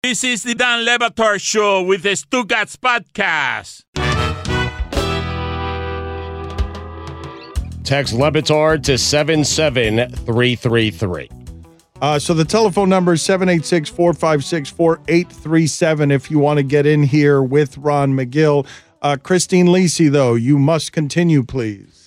This is the Dan Le Batard Show with the Stugats Podcast. Text Le Batard to 77333. So the telephone number is 786-456-4837 if you want to get in here with Ron McGill. Christine Lisi, though, you must continue, please.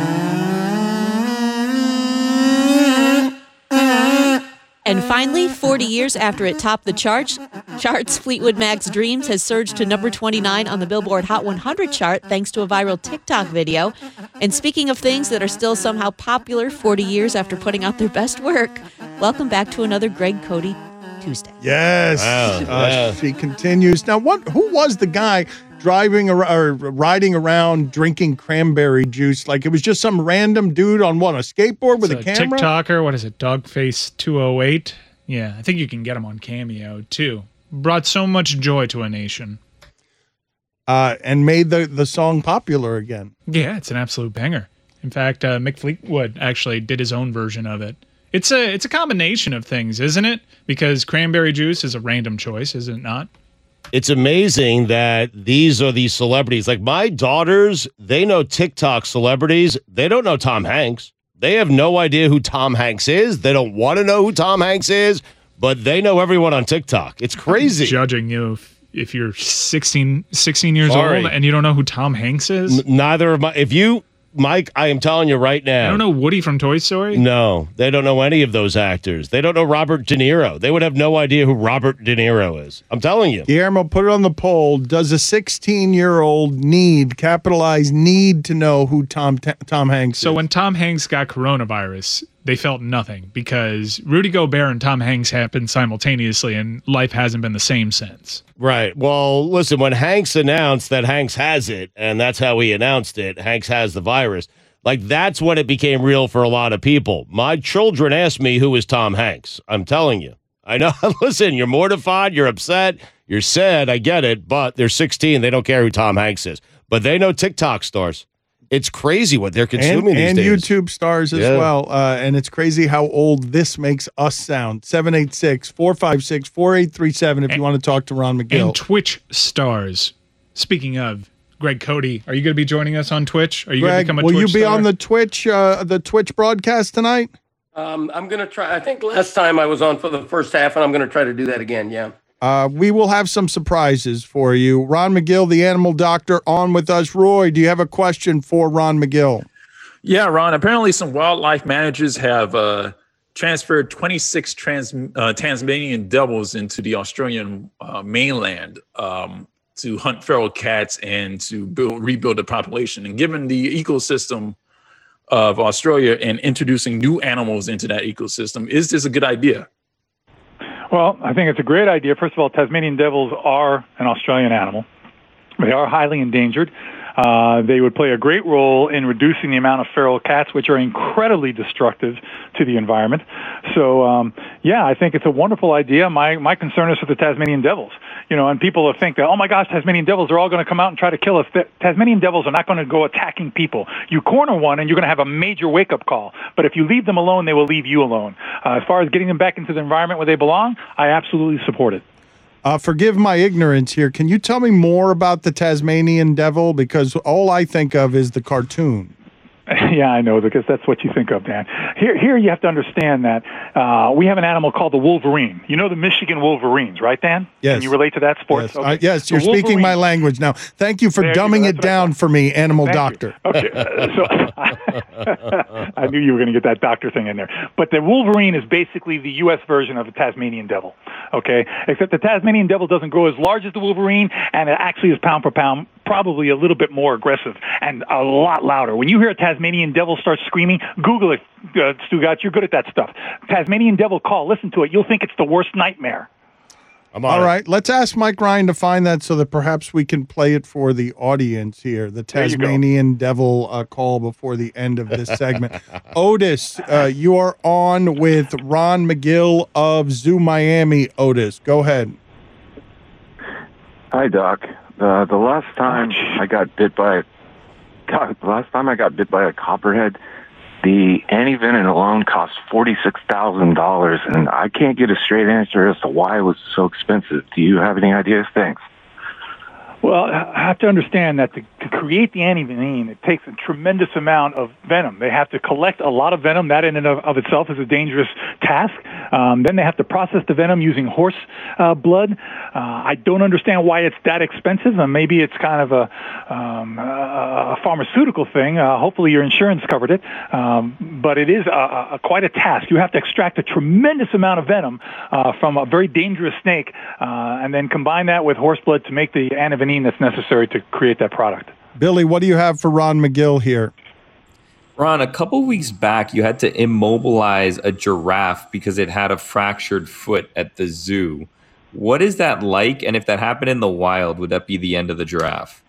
And finally, 40 years after it topped the charts, Fleetwood Mac's Dreams has surged to number 29 on the Billboard Hot 100 chart thanks to a viral TikTok video. And speaking of things that are still somehow popular 40 years after putting out their best work, welcome back to another Greg Cody Tuesday. Yes. Wow. She continues. Now, who was the guy driving around or riding around drinking cranberry juice? Like it was just some random dude on a skateboard with a camera? TikToker, what is it, Dogface208? Yeah, I think you can get him on Cameo too. Brought so much joy to a nation. And made the song popular again. Yeah, it's an absolute banger. In fact, Mick Fleetwood actually did his own version of it. It's a combination of things, isn't it? Because cranberry juice is a random choice, is it not? It's amazing that these are these celebrities. Like my daughters, they know TikTok celebrities. They don't know Tom Hanks. They have no idea who Tom Hanks is. They don't want to know who Tom Hanks is, but they know everyone on TikTok. It's crazy. I'm judging you if you're 16 years old and you don't know who Tom Hanks is. Neither of Mike, I am telling you right now. I don't know Woody from Toy Story? No, they don't know any of those actors. They don't know Robert De Niro. They would have no idea who Robert De Niro is. I'm telling you. Guillermo, put it on the poll. Does a 16-year-old need to know who Tom Hanks is? So when Tom Hanks got coronavirus, they felt nothing because Rudy Gobert and Tom Hanks happened simultaneously and life hasn't been the same since. Right. Well, listen, when Hanks announced that Hanks has it, and that's how he announced it, Hanks has the virus, like that's when it became real for a lot of people. My children ask me, who is Tom Hanks? I'm telling you. I know. Listen, you're mortified, you're upset, you're sad, I get it, but they're 16, they don't care who Tom Hanks is. But they know TikTok stars. It's crazy what they're consuming these days. And YouTube stars as well. And it's crazy how old this makes us sound. 786-456-4837 if you want to talk to Ron McGill. And Twitch stars. Speaking of, Greg Cody, are you going to be joining us on Twitch? Are you going to become a Twitch star? Will you be on the Twitch broadcast tonight? I'm going to try. I think last time I was on for the first half, and I'm going to try to do that again, yeah. We will have some surprises for you. Ron McGill, the animal doctor, on with us. Roy, do you have a question for Ron McGill? Yeah, Ron, apparently some wildlife managers have transferred 26 Tasmanian devils into the Australian mainland to hunt feral cats and to rebuild the population. And given the ecosystem of Australia and introducing new animals into that ecosystem, is this a good idea? Well, I think it's a great idea. First of all, Tasmanian devils are an Australian animal. They are highly endangered. They would play a great role in reducing the amount of feral cats, which are incredibly destructive to the environment. So, I think it's a wonderful idea. My concern is with the Tasmanian devils. And people think that, oh my gosh, Tasmanian devils are all going to come out and try to kill us. The Tasmanian devils are not going to go attacking people. You corner one and you're going to have a major wake-up call. But if you leave them alone, they will leave you alone. As far as getting them back into the environment where they belong, I absolutely support it. Forgive my ignorance here. Can you tell me more about the Tasmanian devil? Because all I think of is the cartoon. Yeah, I know, because that's what you think of, Dan. Here you have to understand that we have an animal called the wolverine. You know the Michigan Wolverines, right, Dan? Yes. Can you relate to that sport? Yes, okay. Yes, you're speaking my language now. Thank you for dumbing it down for me, animal doctor. Okay, so I knew you were going to get that doctor thing in there. But the wolverine is basically the U.S. version of the Tasmanian devil, okay? Except the Tasmanian devil doesn't grow as large as the wolverine, and it actually is pound for pound probably a little bit more aggressive and a lot louder. When you hear a Tasmanian devil start screaming, Google it, Stugats. You're good at that stuff. Tasmanian devil call. Listen to it. You'll think it's the worst nightmare. All right. Let's ask Mike Ryan to find that so that perhaps we can play it for the audience here. The Tasmanian devil call before the end of this segment. Otis, you are on with Ron McGill of Zoo Miami. Otis, go ahead. Hi, Doc. The last time I got bit by a copperhead, The antivenin alone cost $46,000, and I can't get a straight answer as to why it was so expensive. Do you have any ideas? Thanks. Well, I have to understand that to create the antivenin, it takes a tremendous amount of venom. They have to collect a lot of venom. That in and of itself is a dangerous task. Then they have to process the venom using horse blood. I don't understand why it's that expensive. Maybe it's kind of a pharmaceutical thing. Hopefully your insurance covered it. But it is quite a task. You have to extract a tremendous amount of venom from a very dangerous snake and then combine that with horse blood to make the antivenin that's necessary to create that product. Billy, what do you have for Ron McGill here? Ron, a couple weeks back, you had to immobilize a giraffe because it had a fractured foot at the zoo. What is that like? And if that happened in the wild, would that be the end of the giraffe?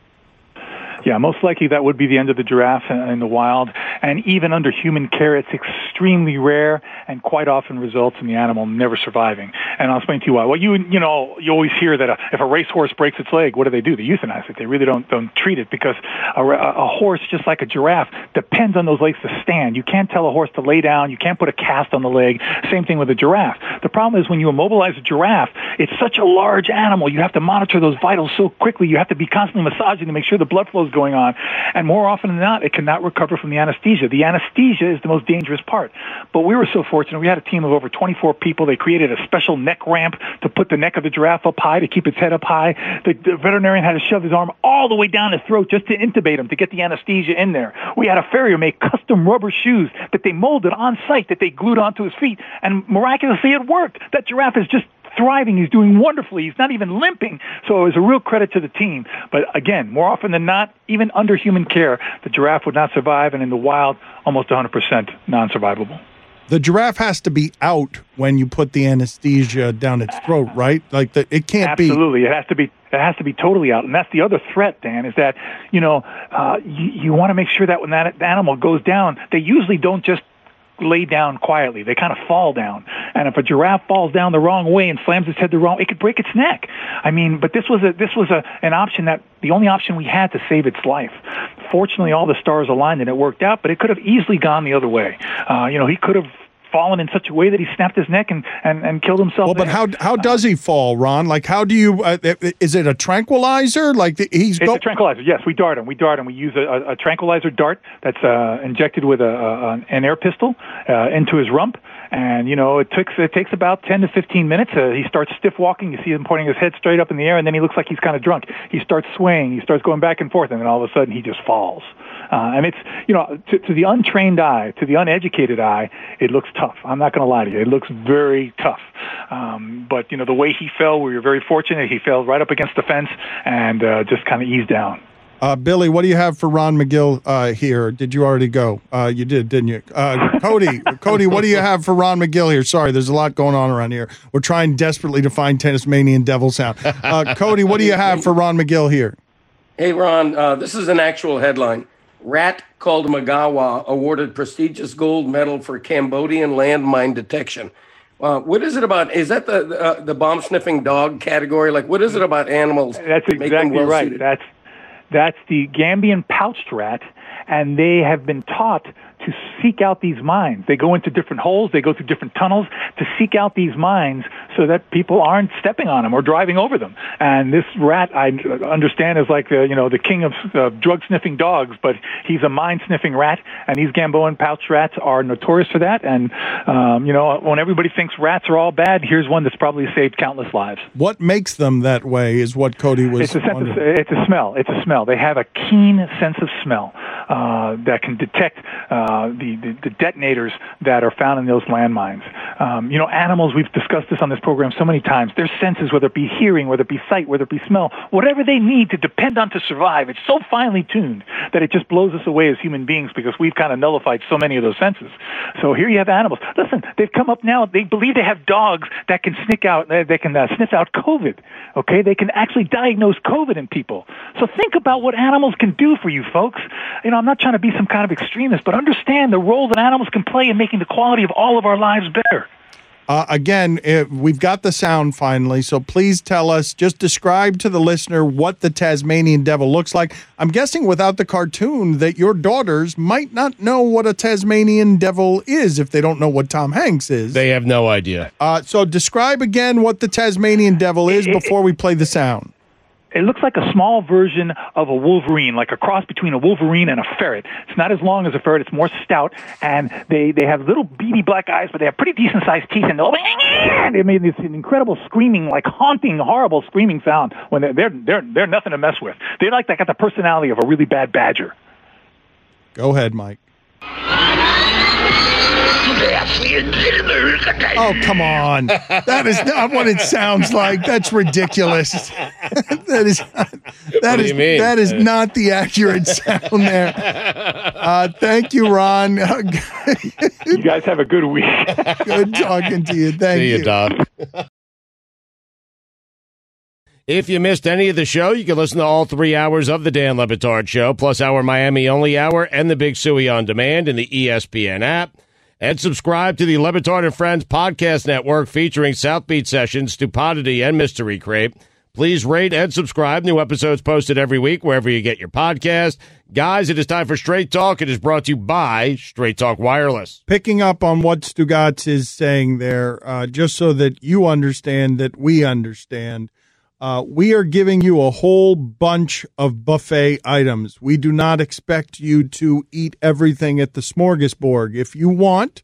Yeah, most likely that would be the end of the giraffe in the wild. And even under human care, it's extremely rare and quite often results in the animal never surviving. And I'll explain to you why. Well, you always hear that if a racehorse breaks its leg, what do? They euthanize it. They really don't treat it because a horse, just like a giraffe, depends on those legs to stand. You can't tell a horse to lay down. You can't put a cast on the leg. Same thing with a giraffe. The problem is when you immobilize a giraffe, it's such a large animal. You have to monitor those vitals so quickly. You have to be constantly massaging to make sure the blood flow is going on. And more often than not, it cannot recover from the anesthesia. The anesthesia is the most dangerous part. But we were so fortunate. We had a team of over 24 people. They created a special neck ramp to put the neck of the giraffe up high, to keep its head up high. The veterinarian had to shove his arm all the way down his throat just to intubate him, to get the anesthesia in there. We had a farrier make custom rubber shoes that they molded on site, that they glued onto his feet. And miraculously, it worked. That giraffe is just thriving. He's doing wonderfully. He's not even limping. So it was a real credit to the team. But again, more often than not, even under human care, the giraffe would not survive, and in the wild, almost 100% non-survivable. The giraffe has to be out when you put the anesthesia down its throat, right? Like it can't be. Absolutely, it has to be. It has to be totally out, and that's the other threat, Dan. Is that you want to make sure that when that animal goes down, they usually don't just lay down quietly. They kind of fall down. And if a giraffe falls down the wrong way and slams its head the wrong way, it could break its neck. I mean, but this was an option, that the only option we had to save its life. Fortunately, all the stars aligned and it worked out, but it could have easily gone the other way. He could have fallen in such a way that he snapped his neck and killed himself. Well, but how does he fall, Ron? Like, how do you? Is it a tranquilizer? It's a tranquilizer. Yes, we dart him. We use a tranquilizer dart that's injected with an air pistol into his rump. And it takes about 10 to 15 minutes. He starts stiff walking. You see him pointing his head straight up in the air, and then he looks like he's kind of drunk. He starts swaying. He starts going back and forth, and then all of a sudden he just falls. And it's to the untrained eye, to the uneducated eye, it looks tough. I'm not going to lie to you. It looks very tough. But the way he fell, we were very fortunate. He fell right up against the fence and just kind of eased down. Billy, what do you have for Ron McGill here? Did you already go? You did, didn't you? Cody, what do you have for Ron McGill here? Sorry, there's a lot going on around here. We're trying desperately to find Tasmanian devil sound. Cody, what do you have for Ron McGill here? Hey, Ron, this is an actual headline. Rat called Magawa awarded prestigious gold medal for Cambodian landmine detection. What is it about? Is that the bomb-sniffing dog category? Like, what is it about animals? That's exactly right. That's the Gambian pouched rat, and they have been taught to seek out these mines. They go into different holes, they go through different tunnels to seek out these mines so that people aren't stepping on them or driving over them. And this rat, I understand, is like the king of drug-sniffing dogs, but he's a mine-sniffing rat, and these Gambian pouched rats are notorious for that. And, when everybody thinks rats are all bad, here's one that's probably saved countless lives. What makes them that way is what Cody was wondering. It's a smell. It's a smell. They have a keen sense of smell that can detect the detonators that are found in those landmines. Animals, we've discussed this on this program so many times, their senses, whether it be hearing, whether it be sight, whether it be smell, whatever they need to depend on to survive, it's so finely tuned that it just blows us away as human beings because we've kind of nullified so many of those senses. So here you have animals. Listen, they've come up now, they believe they have dogs that can sniff out COVID. Okay, they can actually diagnose COVID in people. So think about what animals can do for you folks. I'm not trying to be some kind of extremist, but understand the role that animals can play in making the quality of all of our lives better. Again, we've got the sound finally, so please tell us, just describe to the listener what the Tasmanian devil looks like. I'm guessing without the cartoon that your daughters might not know what a Tasmanian devil is if they don't know what Tom Hanks is. They have no idea. So describe again what the Tasmanian devil is before we play the sound. It looks like a small version of a wolverine, like a cross between a wolverine and a ferret. It's not as long as a ferret. It's more stout, and they have little beady black eyes, but they have pretty decent-sized teeth, and they made this incredible screaming, like haunting, horrible screaming sound when they're nothing to mess with. They got the personality of a really bad badger. Go ahead, Mike. Oh, come on. That is not what it sounds like. That's ridiculous. That is not the accurate sound there. Thank you, Ron. You guys have a good week. Good talking to you. Thank you. See you, Doc. If you missed any of the show, you can listen to all 3 hours of the Dan Le Batard Show, plus our Miami-only hour and the Big Suey on Demand in the ESPN app. And subscribe to the Le Batard and Friends podcast network featuring South Beach Sessions, Stupidity, and Mystery Crepe. Please rate and subscribe. New episodes posted every week wherever you get your podcast. Guys, it is time for Straight Talk. It is brought to you by Straight Talk Wireless. Picking up on what Stugotz is saying there, just so that you understand that we understand, we are giving you a whole bunch of buffet items. We do not expect you to eat everything at the smorgasbord. If you want,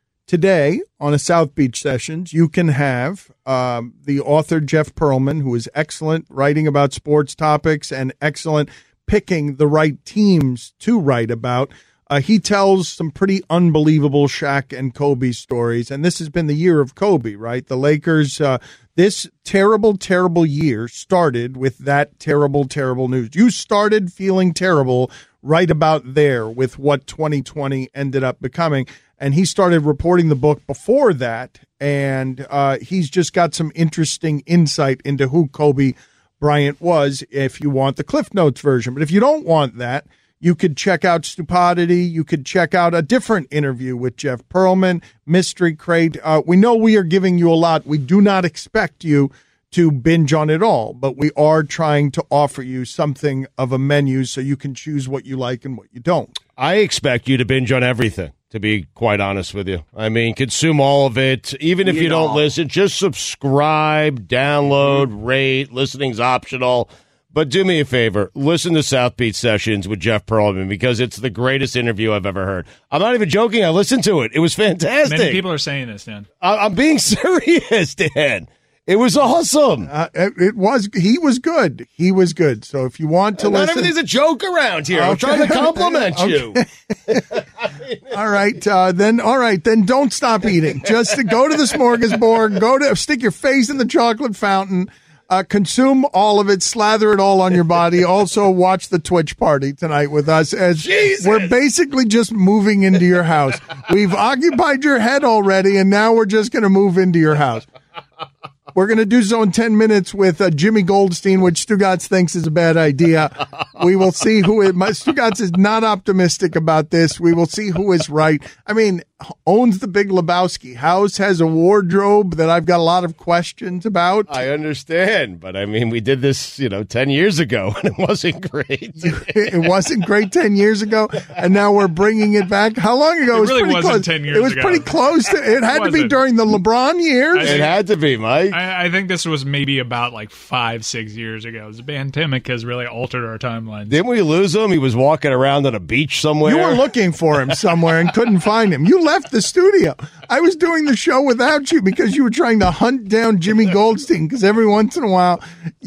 today on a South Beach Sessions, you can have the author Jeff Pearlman, who is excellent writing about sports topics and excellent picking the right teams to write about. He tells some pretty unbelievable Shaq and Kobe stories, and this has been the year of Kobe, right? The Lakers, this terrible, terrible year started with that terrible, terrible news. You started feeling terrible right about there with what 2020 ended up becoming, and he started reporting the book before that, and he's just got some interesting insight into who Kobe Bryant was if you want the Cliff Notes version. But if you don't want that, you could check out Stupidity. You could check out a different interview with Jeff Pearlman, Mystery Crate. We know we are giving you a lot. We do not expect you to binge on it all, but we are trying to offer you something of a menu so you can choose what you like and what you don't. I expect you to binge on everything, to be quite honest with you. I mean, consume all of it. Even if you don't listen, just subscribe, download, rate. Listening's optional. But do me a favor, listen to South Beach Sessions with Jeff Pearlman because it's the greatest interview I've ever heard. I'm not even joking. I listened to it. It was fantastic. Many people are saying this, Dan. I'm being serious, Dan. It was awesome. It was. He was good. He was good. So if you want to listen, not everything's a joke around here. Okay. I'm trying to compliment you. All right, then don't stop eating. Just go to the smorgasbord. Stick your face in the chocolate fountain. Consume all of it, slather it all on your body. Also, watch the Twitch party tonight with us as we're basically just moving into your house. We've occupied your head already, and now we're just going to move into your house. We're going to do so in 10 minutes with Jimmy Goldstein, which Stugotz thinks is a bad idea. We will see Stugotz is not optimistic about this. We will see who is right. I mean, owns the Big Lebowski house, has a wardrobe that I've got a lot of questions about. I understand, but I mean, we did this, 10 years ago, and it wasn't great. It wasn't great 10 years ago, and now we're bringing it back. How long ago? It really wasn't 10 years ago. It was pretty close. It had to be during the LeBron years. It had to be, Mike. I think this was maybe about 5-6 years ago. The pandemic has really altered our timelines. Didn't we lose him? He was walking around on a beach somewhere. You were looking for him somewhere and couldn't find him. You left the studio. I was doing the show without you because you were trying to hunt down Jimmy Goldstein because every once in a while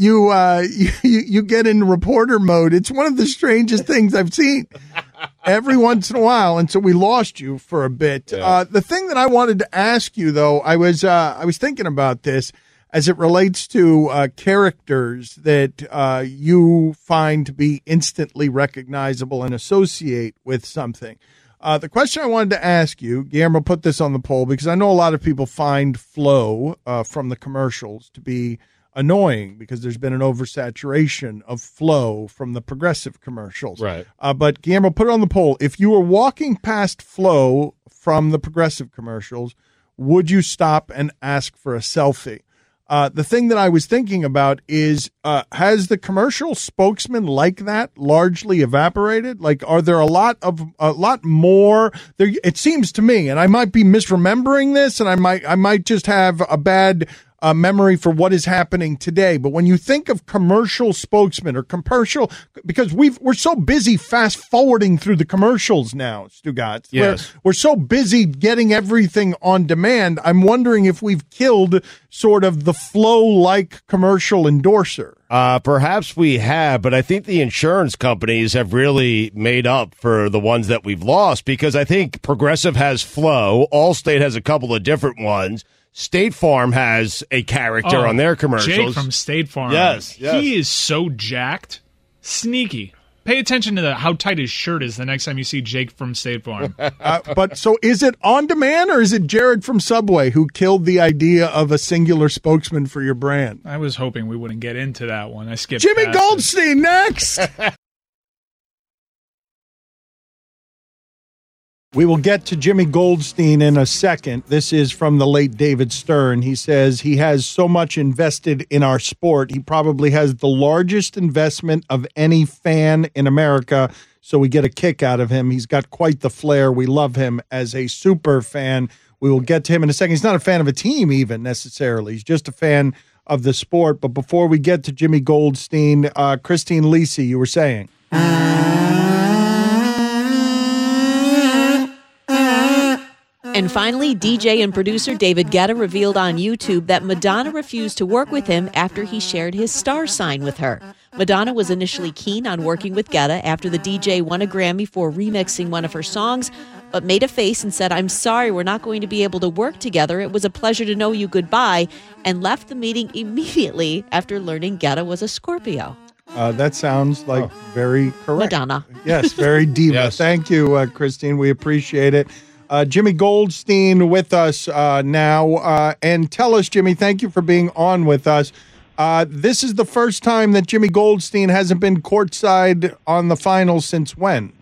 you get in reporter mode. It's one of the strangest things I've seen every once in a while. And so we lost you for a bit. Yeah. The thing that I wanted to ask you, though, I was thinking about this as it relates to characters that you find to be instantly recognizable and associate with something. The question I wanted to ask you, Guillermo put this on the poll because I know a lot of people find Flo from the commercials to be annoying because there's been an oversaturation of Flo from the Progressive commercials. Right. But Guillermo put it on the poll. If you were walking past Flo from the Progressive commercials, would you stop and ask for a selfie? The thing that I was thinking about is, has the commercial spokesman like that largely evaporated? Like, are there a lot more there? It seems to me, and I might be misremembering this, and I might just have a bad memory for what is happening today. But when you think of commercial spokesman or commercial, because we're so busy fast forwarding through the commercials now, Stugatz. Yes. We're so busy getting everything on demand. I'm wondering if we've killed sort of the flow-like commercial endorser. Perhaps we have, but I think the insurance companies have really made up for the ones that we've lost, because I think Progressive has Flow. Allstate has a couple of different ones. State Farm has a character on their commercials. Jake from State Farm. Yes. He is so jacked. Sneaky. Pay attention to how tight his shirt is the next time you see Jake from State Farm. But so is it on demand, or is it Jared from Subway who killed the idea of a singular spokesman for your brand? I was hoping we wouldn't get into that one. I skipped Jimmy past Goldstein next. We will get to Jimmy Goldstein in a second. This is from the late David Stern. He says he has so much invested in our sport. He probably has the largest investment of any fan in America, so we get a kick out of him. He's got quite the flair. We love him as a super fan. We will get to him in a second. He's not a fan of a team even necessarily. He's just a fan of the sport. But before we get to Jimmy Goldstein, Christine Lisi, you were saying. And finally, DJ and producer David Guetta revealed on YouTube that Madonna refused to work with him after he shared his star sign with her. Madonna was initially keen on working with Guetta after the DJ won a Grammy for remixing one of her songs, but made a face and said, "I'm sorry, we're not going to be able to work together. It was a pleasure to know you, goodbye," and left the meeting immediately after learning Guetta was a Scorpio. That sounds like very correct. Madonna. Yes, very diva. Yes. Thank you, Christine. We appreciate it. Jimmy Goldstein with us now. And tell us, Jimmy, thank you for being on with us. This is the first time that Jimmy Goldstein hasn't been courtside on the finals since when?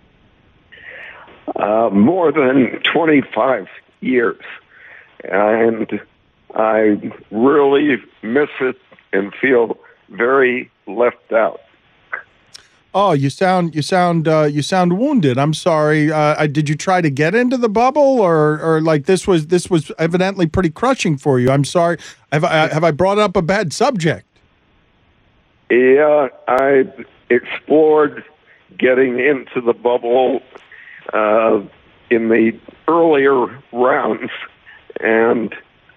More than 25 years. And I really miss it and feel very left out. Oh, you sound wounded. I'm sorry. Did you try to get into the bubble, or like this was evidently pretty crushing for you? I'm sorry. Have I brought up a bad subject? Yeah, I explored getting into the bubble in the earlier rounds, and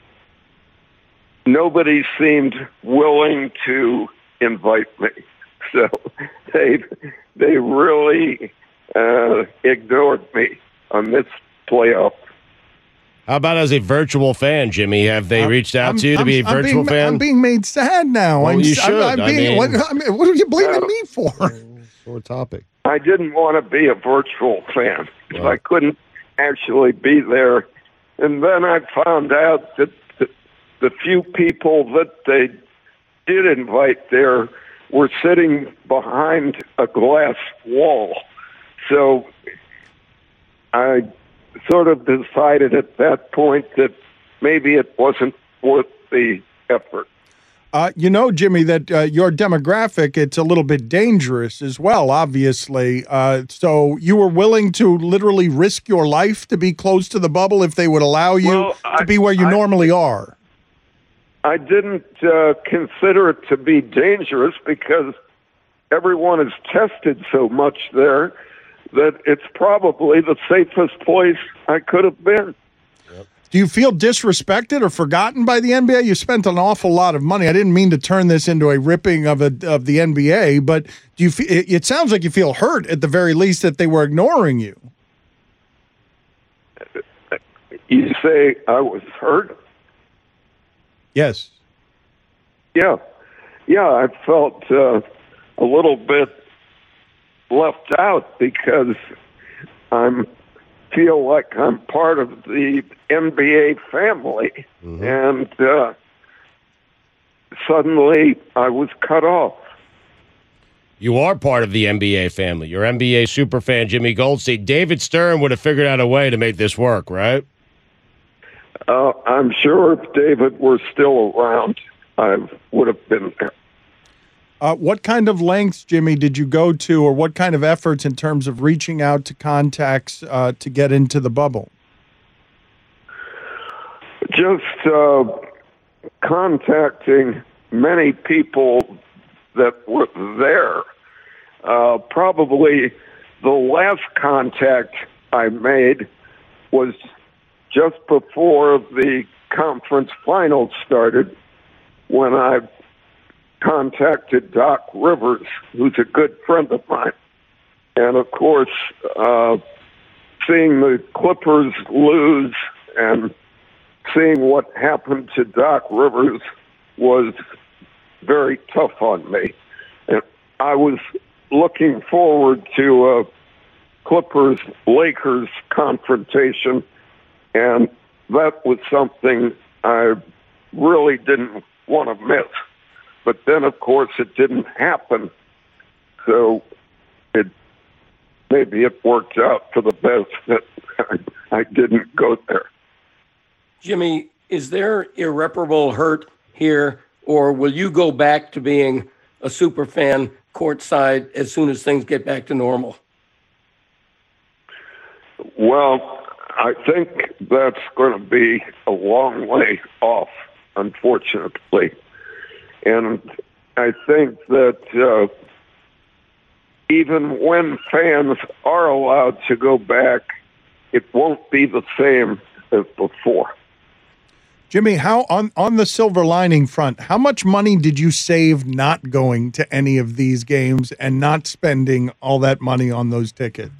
nobody seemed willing to invite me. So they really ignored me on this playoff. How about as a virtual fan, Jimmy? Have they reached out to you to be a virtual fan? I'm being made sad now. Well, you should. What are you blaming me for? Sore topic. I didn't want to be a virtual fan because I couldn't actually be there. And then I found out that the few people that they did invite there were sitting behind a glass wall. So I sort of decided at that point that maybe it wasn't worth the effort. Jimmy, that your demographic, it's a little bit dangerous as well, obviously. So you were willing to literally risk your life to be close to the bubble if they would allow you to be where you normally are? I didn't consider it to be dangerous because everyone is tested so much there that it's probably the safest place I could have been. Do you feel disrespected or forgotten by the NBA? You spent an awful lot of money. I didn't mean to turn this into a ripping of the NBA, but do you? It sounds like you feel hurt at the very least that they were ignoring you. You say I was hurt? Yes. Yeah, I felt a little bit left out because I feel like I'm part of the NBA family, and suddenly I was cut off. You are part of the NBA family. You're NBA superfan Jimmy Goldstein. David Stern would have figured out a way to make this work, right? I'm sure if David were still around, I would have been there. What kind of lengths, Jimmy, did you go to, or what kind of efforts in terms of reaching out to contacts to get into the bubble? Just contacting many people that were there. Probably the last contact I made was just before the conference finals started, when I contacted Doc Rivers, who's a good friend of mine. And of course, seeing the Clippers lose and seeing what happened to Doc Rivers was very tough on me. And I was looking forward to a Clippers-Lakers confrontation, and that was something I really didn't want to miss. But then, of course, it didn't happen, so maybe it worked out for the best that I didn't go there. Jimmy, is there irreparable hurt here, or will you go back to being a super fan courtside as soon as things get back to normal? Well, I think that's going to be a long way off, unfortunately. And I think that even when fans are allowed to go back, it won't be the same as before. Jimmy, how on the silver lining front, how much money did you save not going to any of these games and not spending all that money on those tickets?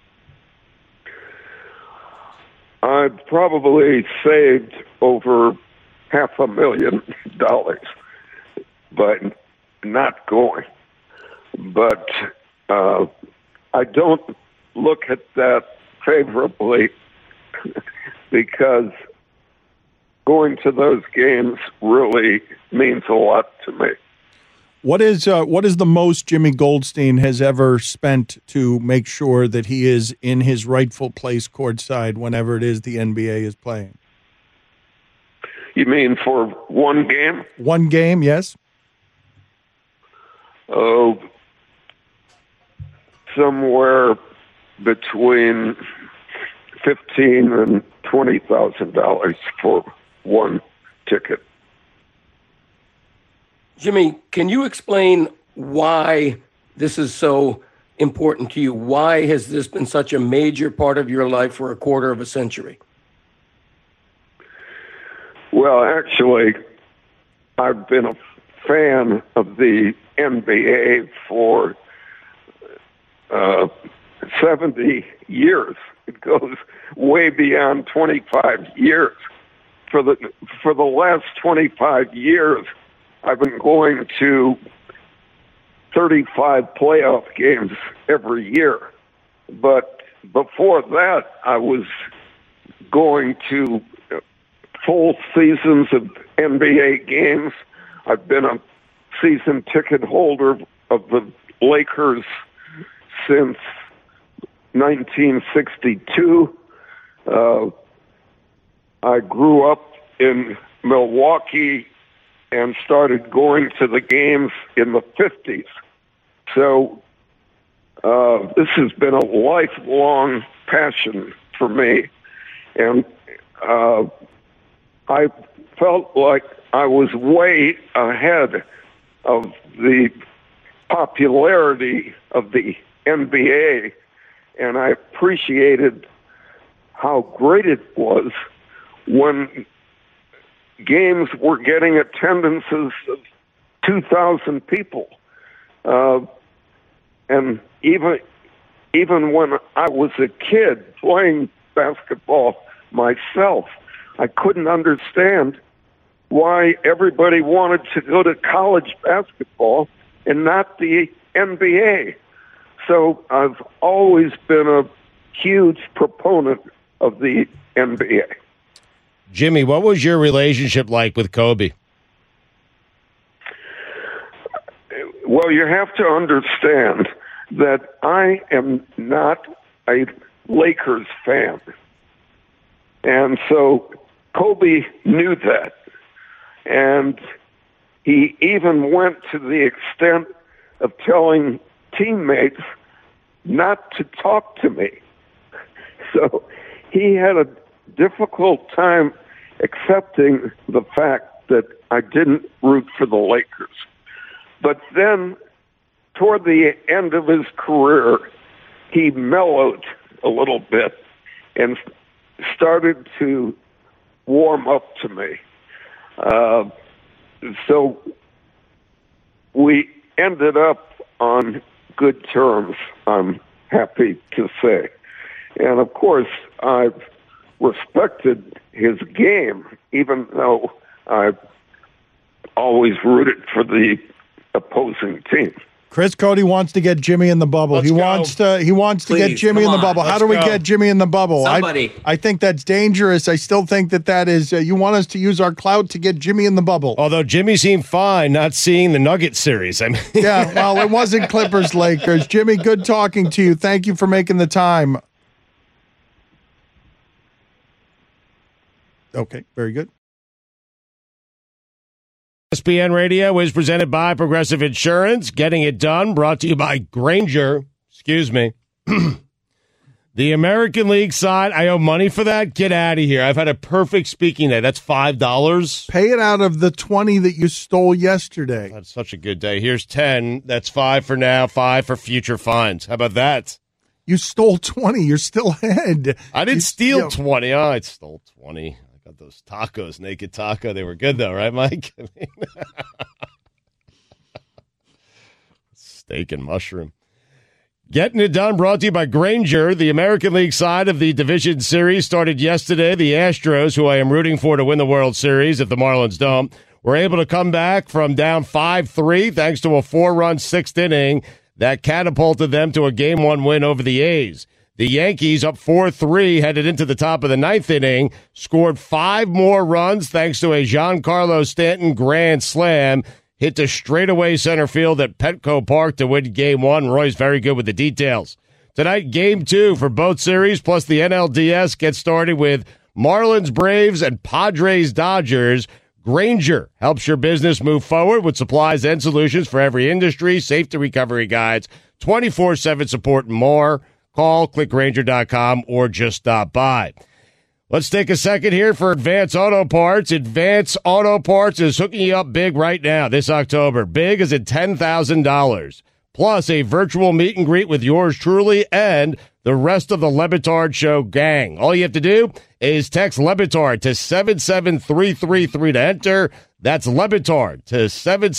I probably saved over $500,000 by not going. But I don't look at that favorably because going to those games really means a lot to me. What is the most Jimmy Goldstein has ever spent to make sure that he is in his rightful place courtside whenever it is the NBA is playing? You mean for one game? One game, yes. Oh, somewhere between $15,000 and $20,000 for one ticket. Jimmy, can you explain why this is so important to you? Why has this been such a major part of your life for a quarter of a century? Well, actually, I've been a fan of the NBA for 70 years. It goes way beyond 25 years. For the last 25 years, I've been going to 35 playoff games every year. But before that, I was going to full seasons of NBA games. I've been a season ticket holder of the Lakers since 1962. I grew up in Milwaukee and started going to the games in the 50s. So this has been a lifelong passion for me. And I felt like I was way ahead of the popularity of the NBA, and I appreciated how great it was when games were getting attendances of 2,000 people. And even when I was a kid playing basketball myself, I couldn't understand why everybody wanted to go to college basketball and not the NBA. So I've always been a huge proponent of the NBA. Jimmy, what was your relationship like with Kobe? Well, you have to understand that I am not a Lakers fan. And so Kobe knew that. And he even went to the extent of telling teammates not to talk to me. So he had a difficult time accepting the fact that I didn't root for the Lakers. But then, toward the end of his career, he mellowed a little bit and started to warm up to me. So we ended up on good terms, I'm happy to say. And of course, I've respected his game, even though I've always rooted for the opposing team. Chris Cote wants to get Jimmy in the bubble. He wants to Please, get Jimmy in the bubble. How do we get Jimmy in the bubble? Somebody. I think that's dangerous. I still think that is you want us to use our clout to get Jimmy in the bubble. Although Jimmy seemed fine not seeing the Nugget series. I mean, yeah, well, it wasn't Clippers Lakers. Jimmy, good talking to you. Thank you for making the time. Okay, very good. ESPN Radio is presented by Progressive Insurance. Getting it done, brought to you by Granger. Excuse me. The American League side, I owe money for that? Get out of here. I've had a perfect speaking day. That's $5. Pay it out of the 20 that you stole yesterday. That's such a good day. Here's 10. That's 5 for now, 5 for future fines. How about that? You stole 20. You're still ahead. I didn't steal 20. Oh, I stole 20. Got those tacos, Naked Taco. They were good, though, right, Mike? I mean, steak and mushroom. Getting it done brought to you by Granger. The American League side of the Division Series started yesterday. The Astros, who I am rooting for to win the World Series if the Marlins don't, were able to come back from down 5-3 thanks to a 4-run sixth inning that catapulted them to a Game 1 win over the A's. The Yankees, up 4-3, headed into the top of the ninth inning, scored 5 more runs thanks to a Giancarlo Stanton grand slam, hit to straightaway center field at Petco Park to win Game 1. Roy's very good with the details. Tonight, Game 2 for both series, plus the NLDS gets started with Marlins, Braves, and Padres, Dodgers. Granger helps your business move forward with supplies and solutions for every industry, safety recovery guides, 24/7 support, and more. Call, clickgranger.com, or just stop by. Let's take a second here for Advance Auto Parts. Advance Auto Parts is hooking you up big right now this October. Big as in $10,000. Plus a virtual meet and greet with yours truly and the rest of the Le Batard Show gang. All you have to do is text Le Batard to 77333 to enter. That's Le Batard to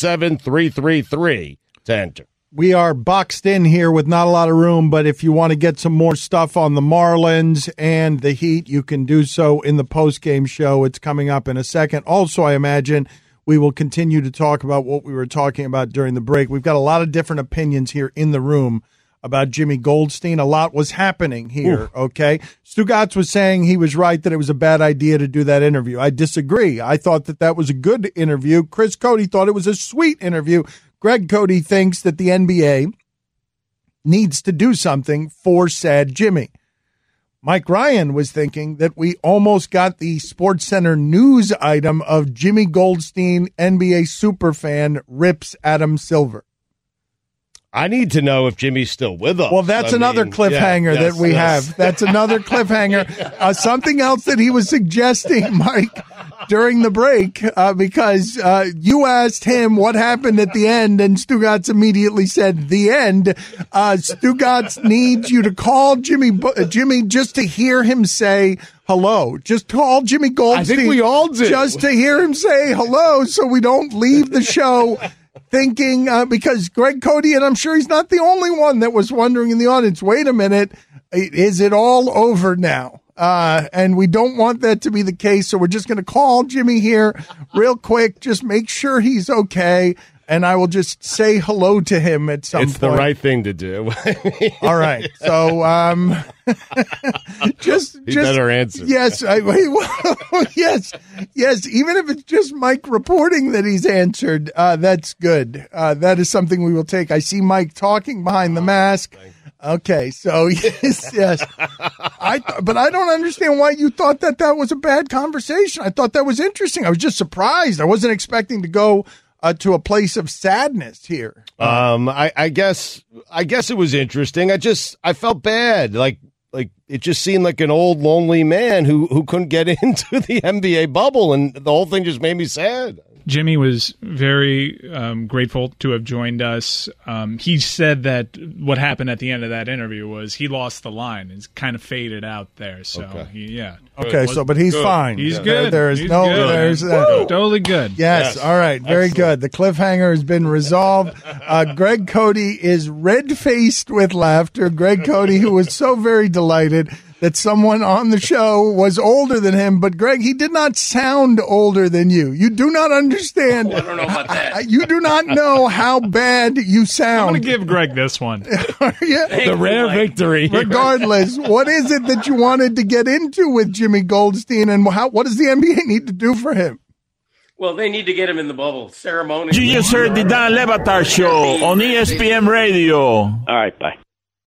77333 to enter. We are boxed in here with not a lot of room, but if you want to get some more stuff on the Marlins and the Heat, you can do so in the post-game show. It's coming up in a second. Also, I imagine we will continue to talk about what we were talking about during the break. We've got a lot of different opinions here in the room about Jimmy Goldstein. A lot was happening here, okay? Stugotz was saying he was right that it was a bad idea to do that interview. I disagree. I thought that was a good interview. Chris Cote thought it was a sweet interview. Greg Cote thinks that the NBA needs to do something for sad Jimmy. Mike Ryan was thinking that we almost got the SportsCenter news item of Jimmy Goldstein, NBA superfan, rips Adam Silver. I need to know if Jimmy's still with us. Well, that's another cliffhanger that we have. That's another cliffhanger. Something else that he was suggesting, Mike, during the break, because you asked him what happened at the end, and Stugotz immediately said, the end. Stugotz needs you to call Jimmy just to hear him say hello. Just call Jimmy Goldstein. I think we all do. Just to hear him say hello so we don't leave the show thinking, because Greg Cote, and I'm sure he's not the only one that was wondering in the audience, wait a minute, is it all over now? And we don't want that to be the case, so we're just going to call Jimmy here real quick, just make sure he's okay, and I will just say hello to him at some point. It's the right thing to do. All right, so just better answer. Yes, yes. Even if it's just Mike reporting that he's answered, that's good. That is something we will take. I see Mike talking behind the mask. Okay, so yes. But I don't understand why you thought that was a bad conversation. I thought that was interesting. I was just surprised. I wasn't expecting to go to a place of sadness here. I guess it was interesting. I felt bad. Like it just seemed like an old lonely man who couldn't get into the NBA bubble, and the whole thing just made me sad. Jimmy was very grateful to have joined us. He said that what happened at the end of that interview was he lost the line. It's kind of faded out there. So, but he's fine. He's good. There's totally good. Yes. All right. Very good. The cliffhanger has been resolved. Greg Cody is red-faced with laughter. Greg Cody, who was so very delighted that someone on the show was older than him, but Greg, he did not sound older than you. You do not understand. I don't know about that. You do not know how bad you sound. I'm going to give Greg this one. The rare victory. Regardless, what is it that you wanted to get into with Jimmy Goldstein, and what does the NBA need to do for him? Well, they need to get him in the bubble. Ceremonially. You just heard the Dan Le Batard Show on ESPN Radio. All right, bye.